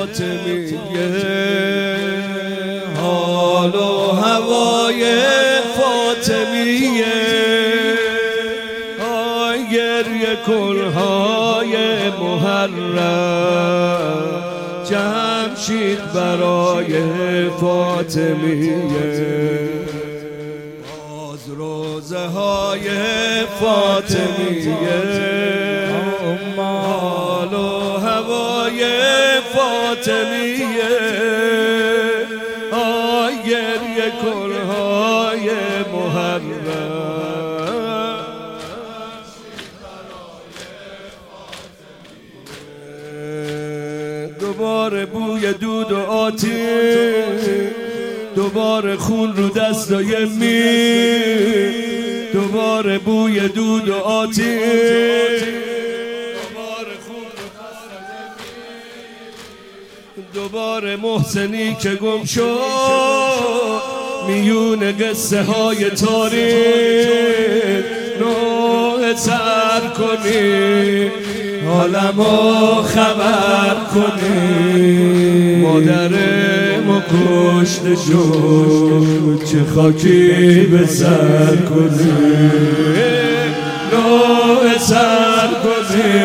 فاطمیه، حال و هوای فاطمیه، آی گریه کلهای محرم، جمشید برای فاطمیه، از روزه های فاطمیه، حال و هوای فاطمیه، آی گریه کلهای محرم، دوباره بوی دود و آتش، دوباره خون رو دستای میر، دوباره بوی دود و آتش، دوباره محسنی که گم شد میون قصه های تاریخ، نوع سر کنی عالمو خبر کنی، مادرمو کشته شد چه خاکی به سر کنی، نوع سر کنی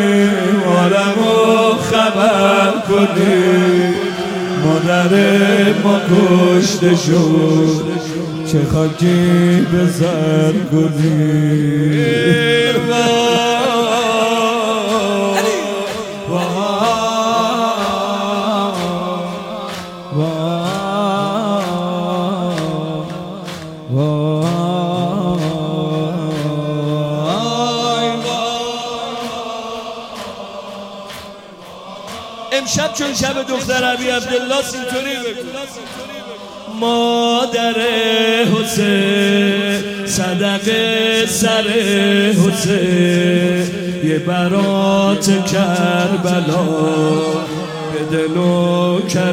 عالمو خبر کنی، مادرمو کشته شد چه خاکی به سر کنی. امشب چون شب دختر ابی عبدالله اینطوری بگو: مادر حسین صدقه سر حسین، یه برات کربلا بده نوکر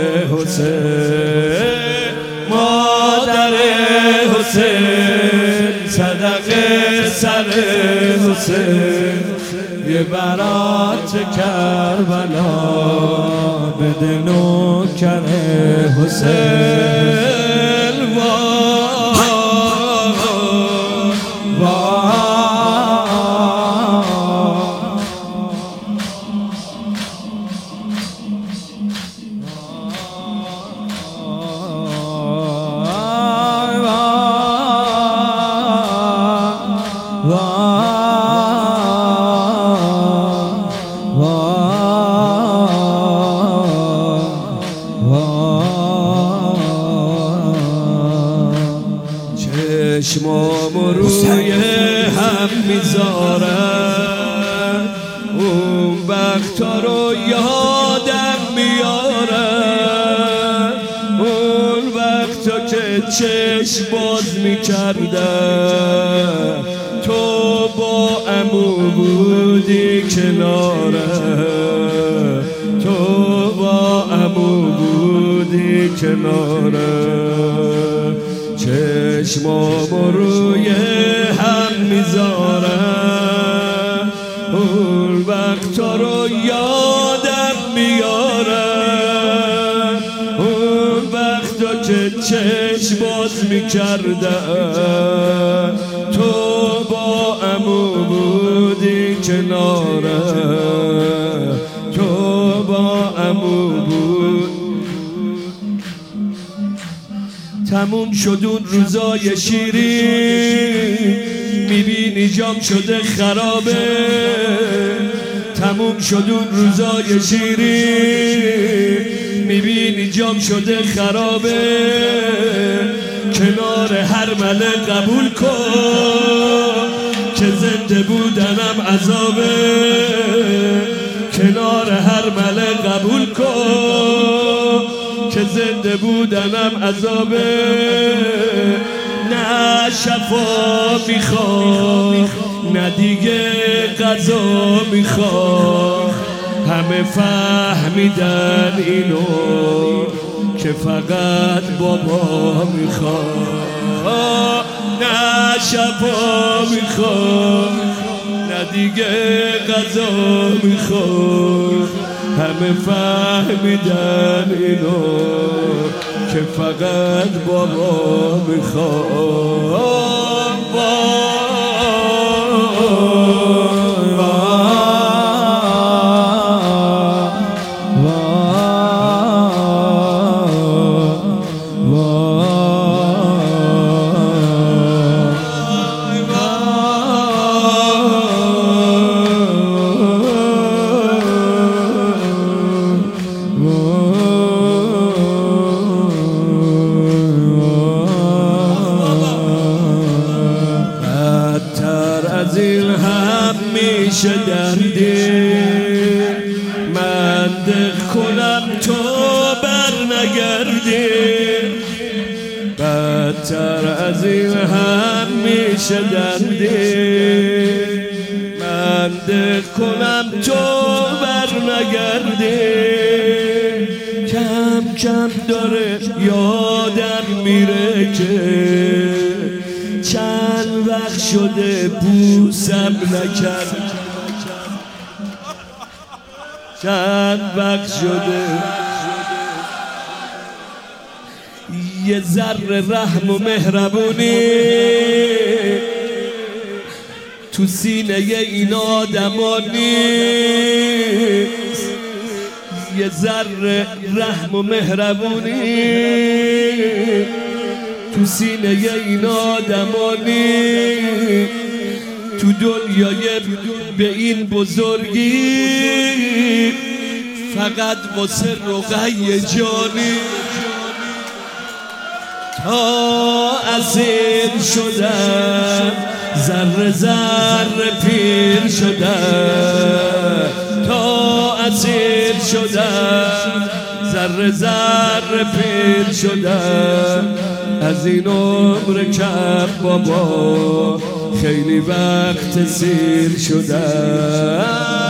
حسین، مادر حسین صدقه سر حسین، یه برات کربلا بده نوکر حسین. چشمامو روی هم میذارم، اون وقتا رو یادم میارم، اون وقتا که چشم باز میکردم تو با عمو بودی کنارم، تو با عمو بودی کنارم، چشمامو روی هم میذارم، اون وقتا رو یادم میارم، اون وقتا که چشم باز میکردم تو با عمو بودی کنارم، تو با عمو بود. تموم شد اون روزای شیرین، میبینی جام شده خرابه، تموم شد اون روزای شیرین، میبینی جام شده خرابه، کنار هر مله قبول کن که زنده بودنم عذابه، کنار هر مله قبول کن که زنده بودنم عذابه، نه شفا میخوام نه دیگه قضا میخوام، همه فهمیدن اینو که فقط بابا میخوام، نه شفا میخوام نه دیگه قضا میخوام، همه فهمیدن اینو که فقط بابا میخوام. از این هم میشه دردی من دق کنم تو بر نگردی، بدتر از این هم میشه دردی من دق کنم تو بر نگردی. کم کم داره یادم میره که چند وقت شده بوسم نکرد، چند وقت شده یه ذره رحم و مهربونی تو سینه این آدما نیست، یه ذره رحم و مهربونی تو سینه این آدمانی تو دنیای به این بزرگی فقط واسه رقیه جانی. تا اسیر شدم ذره ذره پیر شدم، تا اسیر شدم ذره ذره پیر شدم. از این عمر کم بابا خیلی وقت سیر شدم.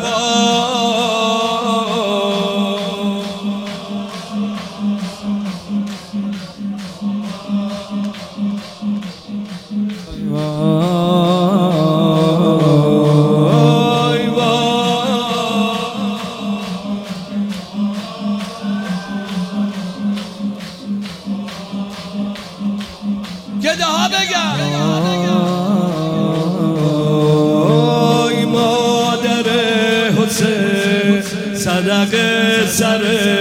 گده ها بگم آی مادر حسین صدقه سر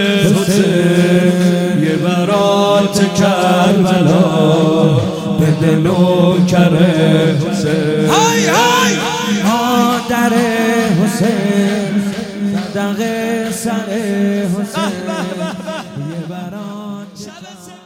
حسین یه برات کربلا بده نوکر حسین. های های مادر حسین صدقه سر حسین یه برات